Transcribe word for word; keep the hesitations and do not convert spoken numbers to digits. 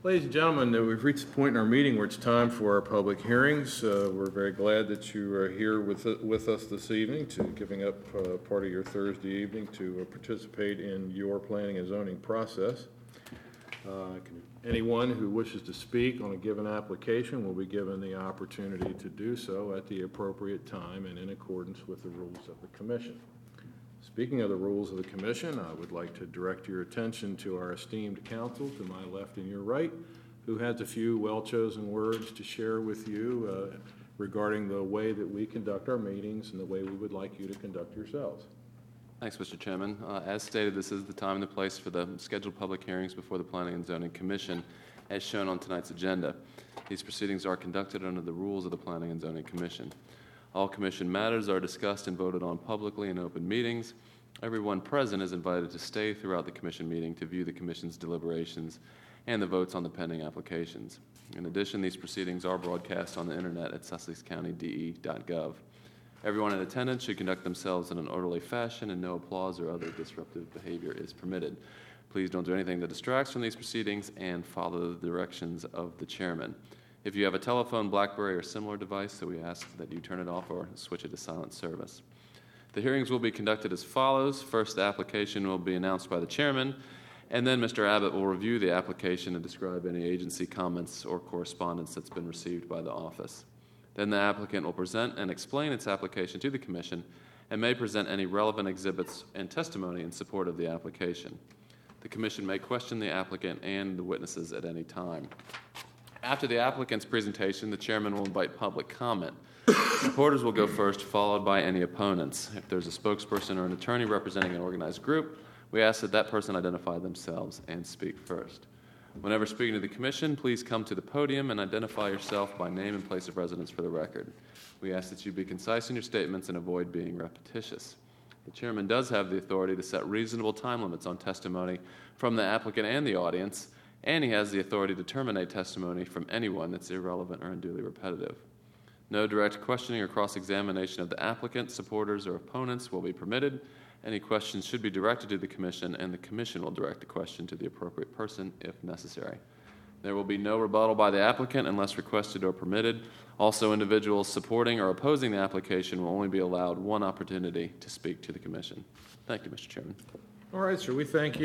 Ladies and gentlemen, uh, we've reached the point in our meeting where it's time for our public hearings. Uh, we're very glad that you are here with with us this evening, to giving up uh, part of your Thursday evening to uh, participate in your planning and zoning process. Uh, can, anyone who wishes to speak on a given application will be given the opportunity to do so at the appropriate time and in accordance with the rules of the Commission. Speaking of the rules of the Commission, I would like to direct your attention to our esteemed counsel to my left and your right, who has a few well-chosen words to share with you uh, regarding the way that we conduct our meetings and the way we would like you to conduct yourselves. Thanks, Mister Chairman. Uh, as stated, this is the time and the place for the scheduled public hearings before the Planning and Zoning Commission, as shown on tonight's agenda. These proceedings are conducted under the rules of the Planning and Zoning Commission. All Commission matters are discussed and voted on publicly in open meetings. Everyone present is invited to stay throughout the Commission meeting to view the Commission's deliberations and the votes on the pending applications. In addition, these proceedings are broadcast on the Internet at sussex county d e dot gov. Everyone in attendance should conduct themselves in an orderly fashion, and no applause or other disruptive behavior is permitted. Please don't do anything that distracts from these proceedings, and follow the directions of the chairman. If you have a telephone, BlackBerry, or similar device, so we ask that you turn it off or switch it to silent service. The hearings will be conducted as follows. First, the application will be announced by the chairman, and then Mister Abbott will review the application and describe any agency comments or correspondence that's been received by the office. Then the applicant will present and explain its application to the Commission and may present any relevant exhibits and testimony in support of the application. The Commission may question the applicant and the witnesses at any time. After the applicant's presentation, the chairman will invite public comment. Supporters will go first, followed by any opponents. If there's a spokesperson or an attorney representing an organized group, we ask that that person identify themselves and speak first. Whenever speaking to the Commission, please come to the podium and identify yourself by name and place of residence for the record. We ask that you be concise in your statements and avoid being repetitious. The chairman does have the authority to set reasonable time limits on testimony from the applicant and the audience, and he has the authority to terminate testimony from anyone that's irrelevant or unduly repetitive. No direct questioning or cross-examination of the applicant, supporters, or opponents will be permitted. Any questions should be directed to the Commission, and the Commission will direct the question to the appropriate person if necessary. There will be no rebuttal by the applicant unless requested or permitted. Also, individuals supporting or opposing the application will only be allowed one opportunity to speak to the Commission. Thank you, Mister Chairman. All right, sir. We thank you.